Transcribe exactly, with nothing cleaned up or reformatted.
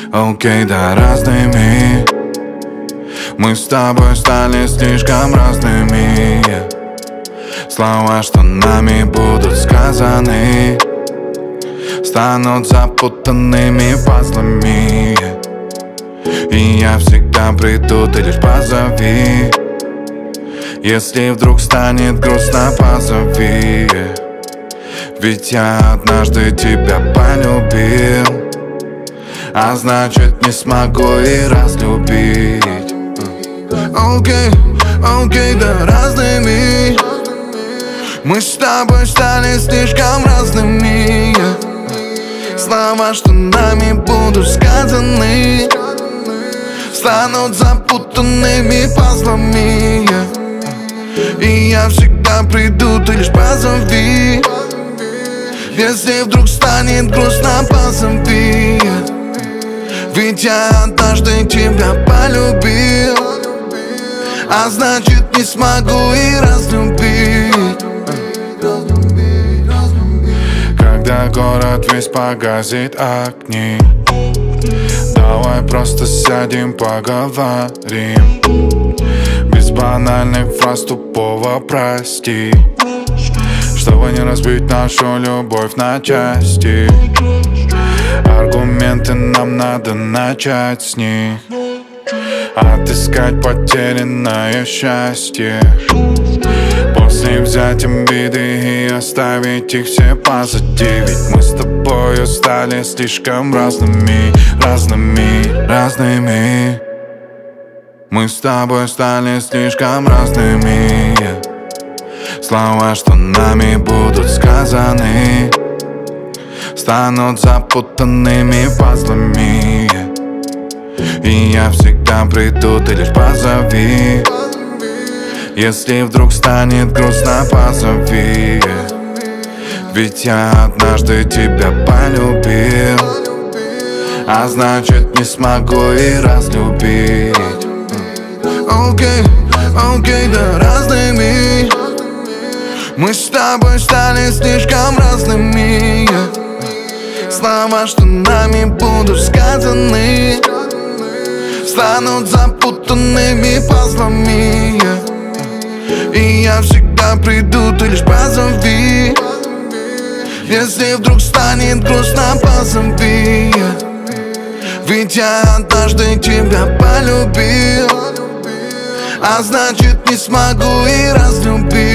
Окей, да, разными. Мы с тобой стали слишком разными. Слова, что нами будут сказаны, станут запутанными пазлами. И я всегда приду, ты лишь позови. Если вдруг станет грустно, позови. Ведь я однажды тебя полюбил, а значит не смогу и разлюбить. Окей, окей, да, разными. Мы с тобой стали слишком разными. Слова, что нами будут сказаны, станут запутанными пазлами. И я всегда приду, ты лишь позови. Если вдруг станет грустно, позови. Ведь я однажды тебя полюбил, а значит не смогу и разлюбить. Когда город весь погасит огни, давай просто сядем, поговорим. Без банальных фраз, тупого прости, чтобы не разбить нашу любовь на части. Аргументы нам надо начать с них, отыскать потерянное счастье. После взять обиды и оставить их все позади. Ведь мы с тобою стали слишком разными, разными, разными. Мы с тобой стали слишком разными. Слова, что нами будут сказаны, станут запутанными пазлами. И я всегда приду, ты лишь позови. Если вдруг станет грустно, позови. Ведь я однажды тебя полюбил, а значит не смогу и разлюбить. Окей, окей, да, разными. Мы с тобой стали слишком разными. Слова, что нами будут сказаны, станут запутанными пазлами. И я всегда приду, ты лишь позови. Если вдруг станет грустно, позови. Ведь я однажды тебя полюбил, а значит не смогу и разлюбить.